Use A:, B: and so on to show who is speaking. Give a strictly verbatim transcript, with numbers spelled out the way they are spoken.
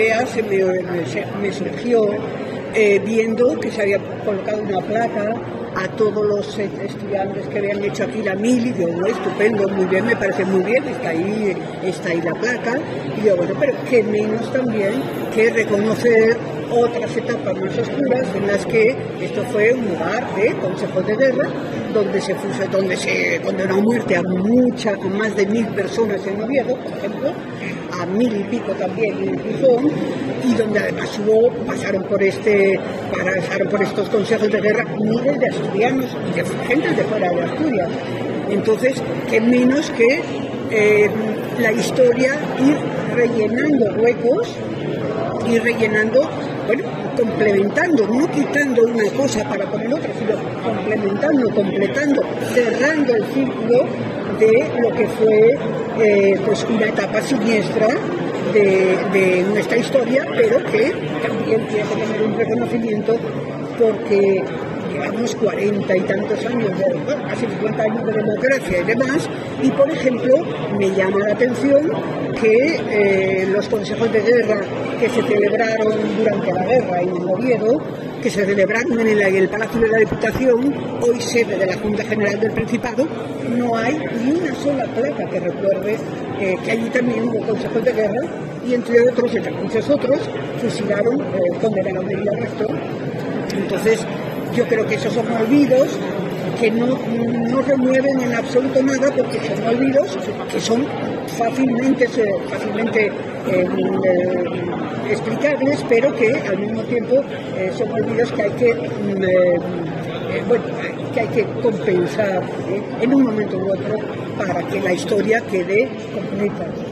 A: Se me, se, me surgió eh, viendo que se había colocado una placa a todos los estudiantes que habían hecho aquí la mili, y digo, no, estupendo, muy bien, me parece muy bien, está ahí, está ahí la placa, y digo, bueno, pero qué menos también que reconocer otras etapas más oscuras en las que esto fue un lugar de consejos de guerra, donde se puso, donde se condenó a muerte a mucha, a más de mil personas en Oviedo, por ejemplo, a mil y pico también en Gijón, y donde además hubo, pasaron por este, pasaron por estos consejos de guerra miles de asturianos y de gente de fuera de Asturias. Entonces, qué menos que eh, la historia ir rellenando huecos, ir rellenando, bueno, complementando, no quitando una cosa para poner otra, sino complementando, completando, cerrando el círculo de lo que fue eh, pues una etapa siniestra de, de nuestra historia, pero que también tiene que tener un reconocimiento porque llevamos cuarenta y tantos años, de, bueno, casi cincuenta años de democracia y demás, y por ejemplo me llama la atención que eh, los consejos de guerra que se celebraron durante la guerra en Oviedo, que se celebraron en el, en el Palacio de la Diputación, hoy sede de la Junta General del Principado, no hay ni una sola placa que recuerde eh, que allí también hubo consejos de guerra y entre otros, entre muchos otros, fusilaron, eh, condenaron y arrestó. Entonces, yo creo que esos son olvidos que no, no remueven en absoluto nada, porque son olvidos que son fácilmente, fácilmente eh, eh, explicables, pero que al mismo tiempo eh, son olvidos que hay que, eh, eh, bueno, que, hay que compensar eh, en un momento u otro para que la historia quede completa.